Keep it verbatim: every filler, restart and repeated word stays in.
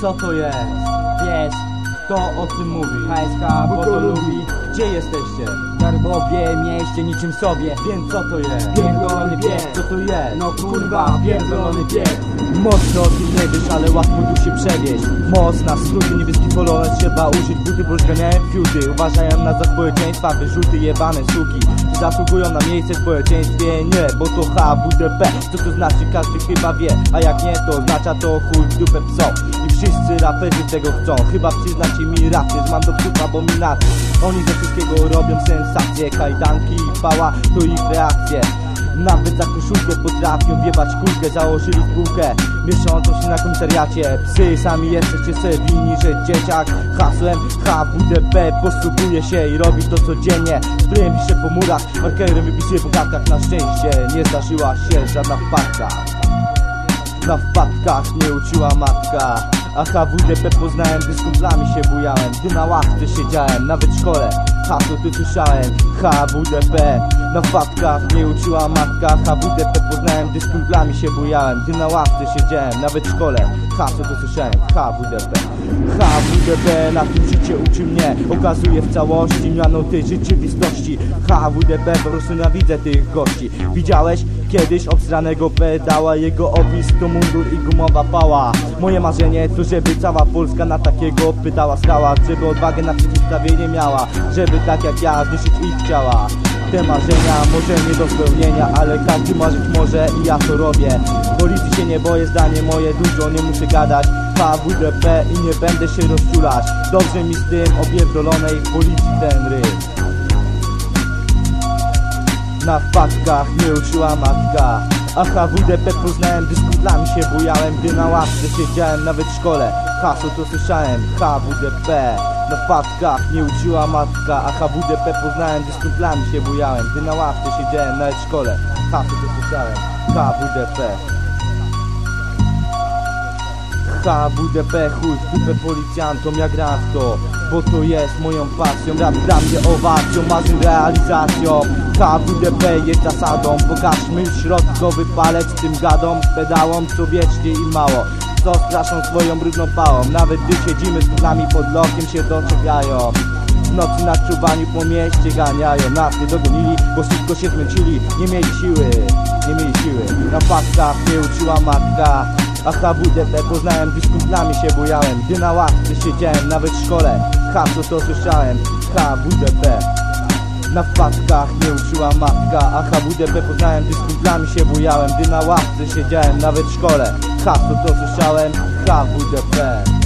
co to jest, wiesz, kto o tym mówi. H S K, bo to lubi. Gdzie jesteście? Darbowie, mieście niczym sobie. Wiem co to jest, Pierdolony pies. co to jest. No kurwa, pierdolony pies. Mocno ty nie wiesz, ale łatwo tu się przewieźć. Moc na skróty, niebieski polonez trzeba użyć. Buty, bo już ganiają fiuty. Uważają nas za społeczeństwa, wyrzuty jebane suki. Czy zasługują na miejsce w społeczeństwie? Nie, bo to H W D P. Co to znaczy każdy chyba wie, a jak nie to oznacza to chuj w dupę psą. I wszyscy raperzy tego chcą. Chyba przyznacie mi rację, że mam do psów abominację. Oni ze wszystkiego robią sensacje. Kajdanki i pała to ich reakcje. Nawet za koszulkę potrafią wjebać kulkę. Założyli spółkę mieszczącą się na komisariacie. Psy, sami jesteście se winni, że dzieciak hasłem H W D P posługuje się i robi to codziennie. Sprayem pisze po murach, markerem wypisuje po kartkach. Na szczęście nie zdarzyła się żadna wpadka. Na wpadkach nie uczyła matka. A H W D P poznałem, gdy z kumplami się bujałem. Gdy na ławce siedziałem, nawet w szkole hasło tu słyszałem, H W D P. Na wpadkach nie uczyła matka. H W D P poznałem, gdy z kumplami się bujałem. Gdy na ławce siedziałem, nawet w szkole hasło tu słyszałem, H W D P. H W D P na tym życie uczy mnie. Okazuje w całości miano tej rzeczywistości. H W D P po prostu nienawidzę tych gości. Widziałeś kiedyś obsranego pedała? Jego opis to mundur i gumowa pała. Moje marzenie to żeby cała Polska na takiego pedała stała. Żeby odwagę na przeciwstawienie miała. Żeby tak jak ja zniszczyć ich ciała. Te marzenia może nie do spełnienia, ale każdy marzyć może i ja to robię. Policji się nie boję, zdanie moje dużo, nie muszę gadać. H W D P i nie będę się rozczulać. Dobrze mi z tym opierdolonej policji ten ryb. Na wpadkach nie uczyła matka. A H W D P poznałem, gdy z kumplami się bujałem. Gdy na ławce siedziałem, nawet w szkole hasło to słyszałem, H W D P. Na wpadkach nie uczyła matka. A H W D P poznałem, gdy z kumplami się bujałem. Gdy na ławce siedziałem, nawet w szkole hasło to słyszałem, H W D P. H W D P, chuj w dupę policjantom, ja gram w to, bo to jest moją pasją. Rap dla mnie owacją, marzeń realizacją. H W D P jest zasadą. Pokażmy środkowy palec tym gadom, pedałom, co wiecznie i mało, co straszą swoją brudną pałą. Nawet gdy siedzimy z kumplami pod blokiem, się doczepiają. W nocy na czuwaniu po mieście ganiają. Nas nie dogonili, bo szybko się zmęczyli. Nie mieli siły, nie mieli siły. Na faktach nie uczyła matka. A H W D P poznałem, gdy z kumplami się bujałem. Gdy na ławce siedziałem, nawet w szkole hasło to słyszałem, H W D P. Na wpadkach nie uczyła matka. A H W D P poznałem, gdy z kumplami się bujałem. Gdy na ławce siedziałem, nawet w szkole hasło to słyszałem, H W D P.